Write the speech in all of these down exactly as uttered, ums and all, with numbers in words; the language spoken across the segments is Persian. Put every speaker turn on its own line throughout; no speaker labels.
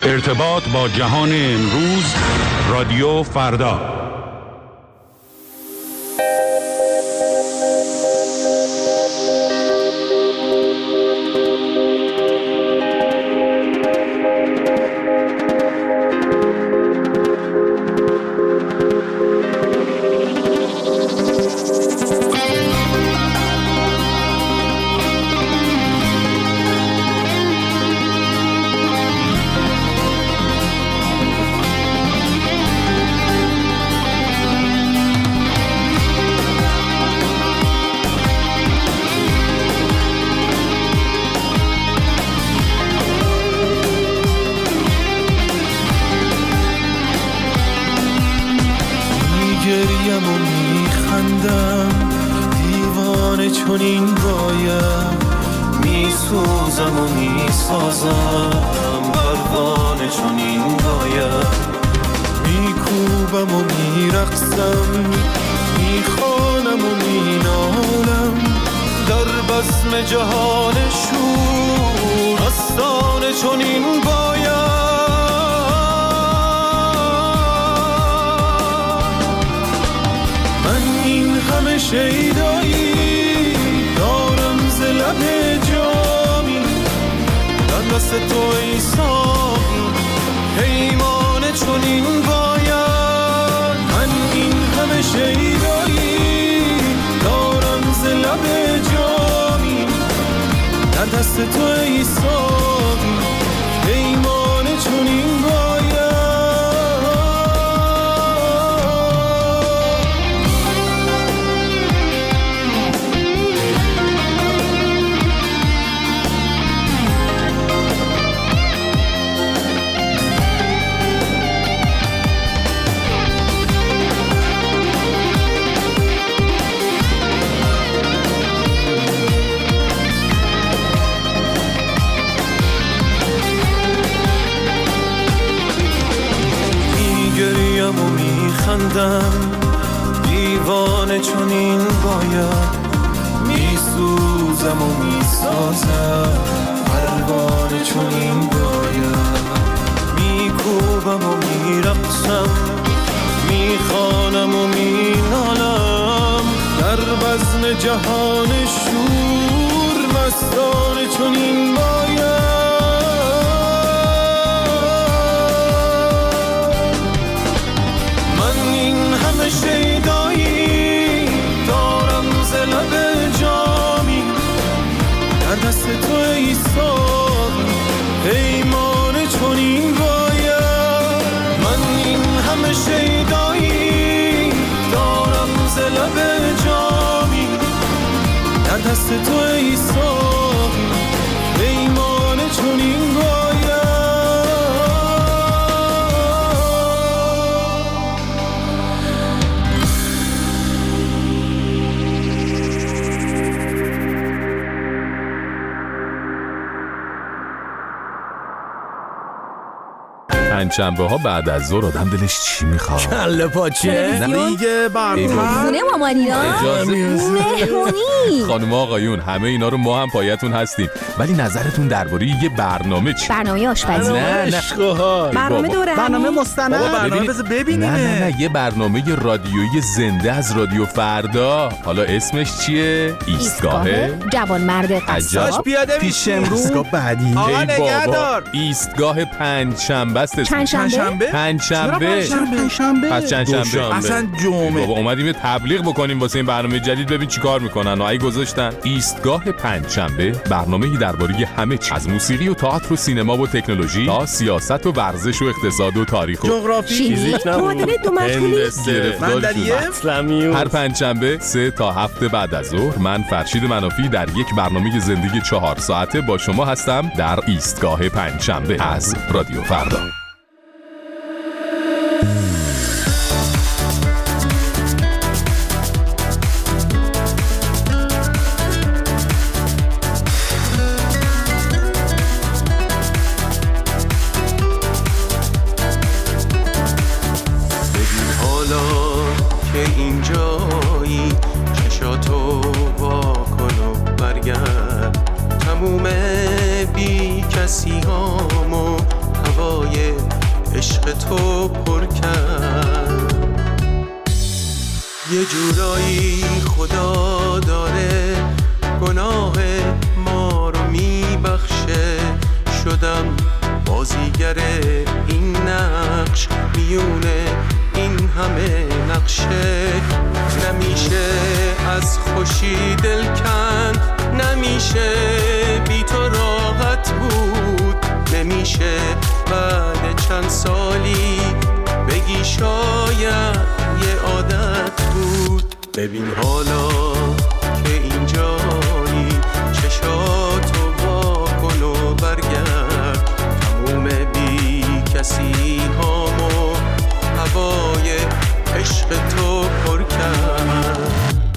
ارتباط با جهان امروز، رادیو فردا.
میگریم و میخندم، دیوانه چنین باید، میسوزم و میسازم، پروانه چنین باید، میکوبم و میرقصم، میخوانم و مینالم، در بزم جهان شور مستانه چنین باید. همه شیدایی دارم ز لب جامی، در دست تو ای ساقی پیمانه چنین باید. من این همه شیدایی دارم ز لب جامی، در دست تو ای ساقی پیمانه چنین باید. و میخندم، دیوانه چنین باید، میسوزم و میسازم، پروانه چنین باید، میکوبم و میرقصم، میخوانم و مینالم، در بزم جهان شور مستانه چنین باید. شیدایی دارم ز لب جامی، در دست تو ای ساقی پیمانه چنین باید. من این همه شیدایی دارم ز لب جامی، در دست تو ای ساقی پیمانه چنین باید.
پنجشنبه ها بعد از ظهر آدم دلش چی میخواد؟
کله پاچه، دیگه برنامه،
خونه مامانینا، مهمونی.
خانم آقایون همه اینا رو ما هم پایتون هستیم، ولی نظرتون درباره یه برنامه چی؟
برنامه آشپزی،
نه نه
برنامه دوره،
برنامه مستند، برنامه بذار ببینیم.
نه نه نه یه برنامه رادیویی زنده از رادیو فردا. حالا اسمش چیه؟ ایستگاه
جوانمرد قصاب.
پیاده پیش امروز ایستگاه بعدی.
آقا نگهدار. ایستگاه پنجشنبه است.
پنجشنبه؟
پنجشنبه.
پنجشنبه.
پس چندشنبه.
اصلا جمعه.
بابا اومدیم تبلیغ بکنیم واسه این برنامه جدید، ببین چیکار میکنن. اگه گذاشتن ایستگاه پنجشنبه، برنامه‌ای درباره همه چیز، از موسیقی و تئاتر و سینما و تکنولوژی تا سیاست و ورزش و اقتصاد و تاریخ و
جغرافی، فیزیک،
معادله دو مجهولی،
هر پنجشنبه سه تا هفت بعد از ظهر من فرشید منافی در یک برنامه زندگی چهار ساعته با شما هستم در ایستگاه پنجشنبه از رادیو فردا.
کسی هامو هوای عشق تو پر کرد. یه جورایی خدا داره گناه ما رو میبخشه، شدم بازیگر این نقش میونه این همه نقشه. نمیشه از خوشی دل کند، نمیشه بی تو راحت بود، نمیشه بعد چند سالی بگی شاید یه عادت بود. ببین حالا که اینجایی چشاتو وا کن و برگرد، تموم بی کسی هامو هوای عشق تو پر کرد.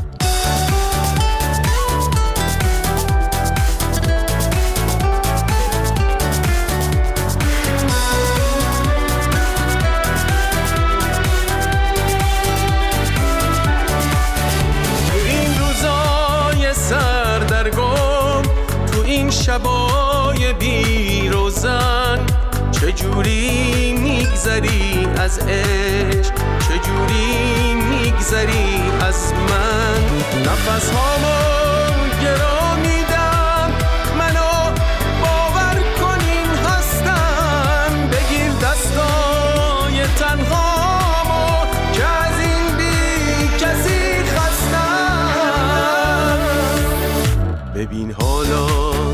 شبای بی روزن چجوری میگذری از عشق، چجوری میگذری از من. نفس هامو گرا میدم، منو باور کنین هستم. بگیر دستای تنهامو که از این بی کسی خستم. ببین حالا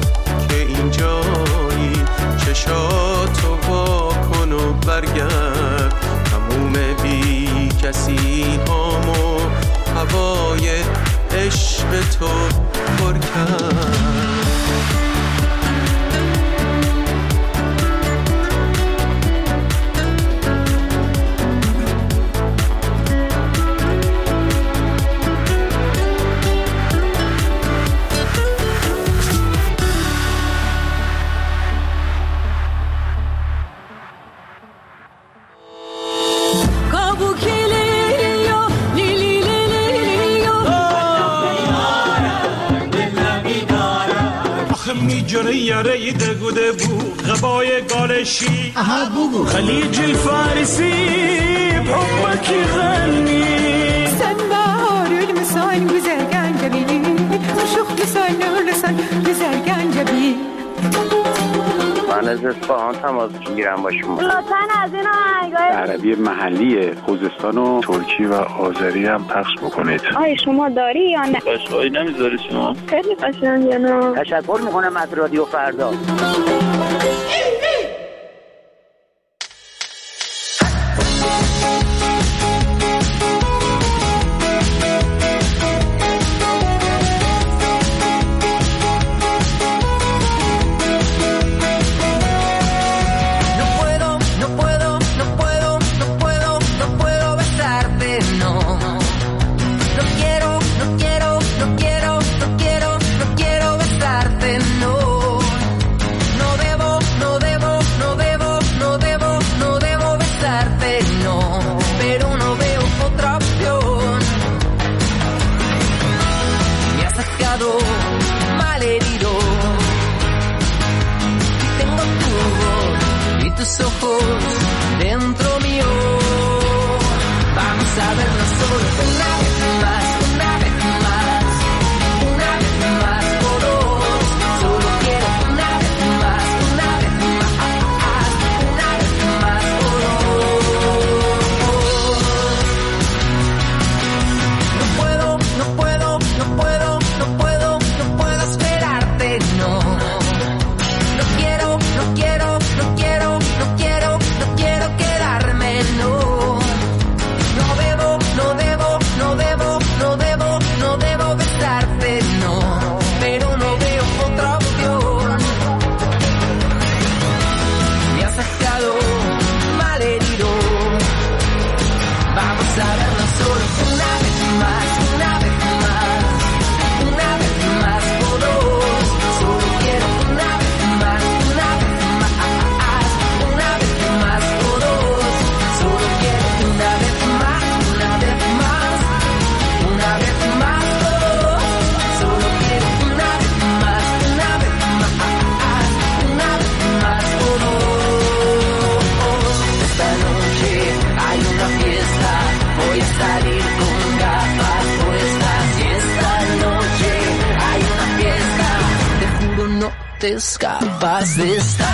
اینجایی چشاتو وا کن و برگرد، تموم بی کسی هامو هوای عشق تو پر کرد.
جره یاره دگوده بو غبای گالشی
اها بگو
خلیج الفارسی بحبك يغني
سن بهار المسان گذرگن جبی شوخ لسان لسان گذرگن جبی.
من از اصفهان تماس میگیرم با شما.
لطفاً از این آهنگای
عربی محلی خوزستان و ترکی و آذری هم پخش بکنید.
آیا شما داری یا نه؟
قشقایی نمیذاری شما؟
خیلی قشنگه نه؟
تشکر میکنم از رادیو فردا.
No quiero, no quiero, no quiero, no quiero quedar
te escapas de esta.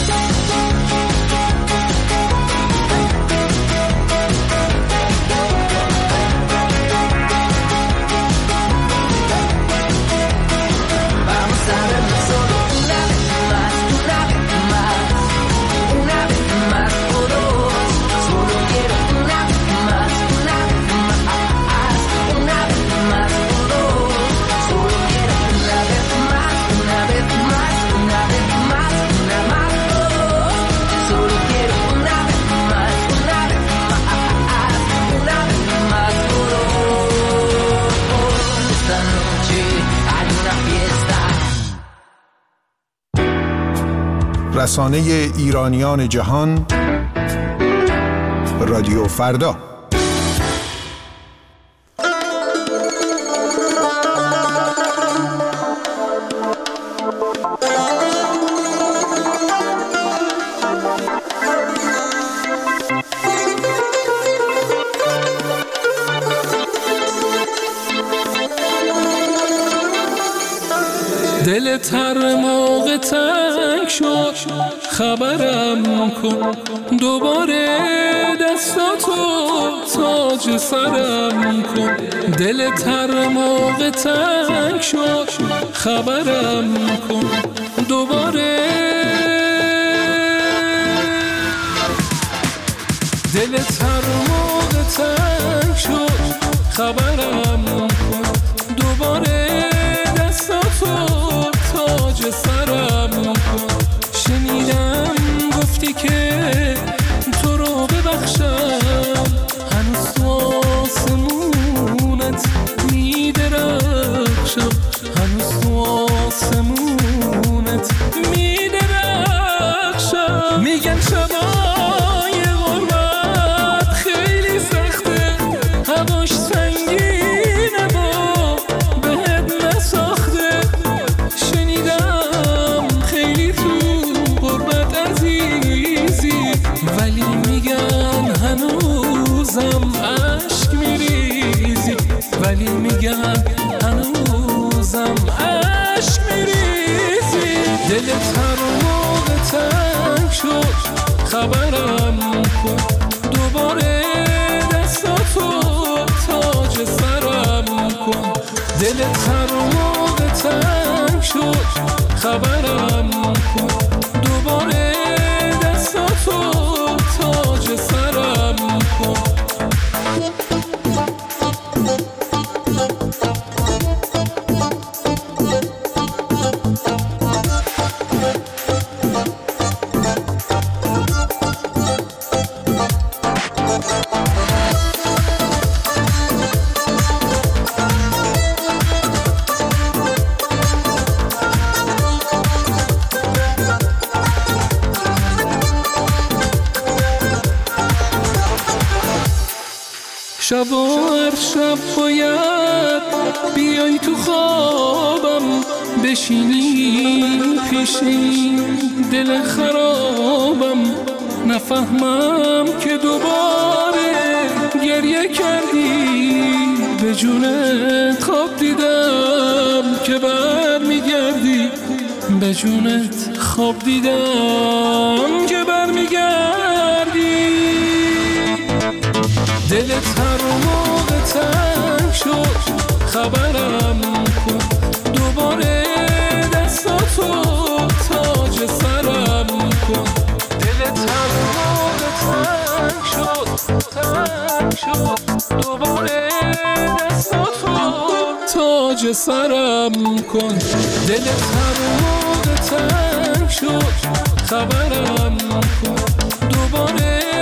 رسانه ایرانیان جهان رادیو فردا.
دل تر موقع تنگ شد خبرم کن، دوباره دستاتو تاج سرم کن. دل تر موقع تنگ شد خبرم کن، دوباره دل تر موقع تنگ شد خبرم کن، دوباره دستاتو تاج سرم کن. شنیدم گفتی که تو رو ببخشم، هنوز تو آسمونت میدرخشم، هنوز تو آسمونت میدرخشم. میگن شبای غربت خیلی سخته، هواش سنگینه با بهت نساخته. شنیدم خیلی تو غربت عزیزی، ولی میگن هنوزم عشق میریزی، ولی میگن هنوزم عشق میریزی. دلت هر موقع تنگ شد خبرم کن، دوباره دستاتو تاج سرم کن. دلت هر موقع تنگ شد خبرم کن، دوباره دستاتو تاج سرم کن. شب و هر شب باید بیای تو خوابم، بشینی پیشی دل خرابم. نفهمم که دوباره گریه کردی، به جونت خواب دیدم که بر میگردی، به جونت خواب دیدم که بر میگردی. دلت هر موقع تنگ شد خبرم کن، دوباره دستاتو تاج سرم کن. دلت هر موقع تنگ شد تنگ شد، دوباره دستاتو تاج سرم کن. دلت هر موقع تنگ شد خبرم کن، دوباره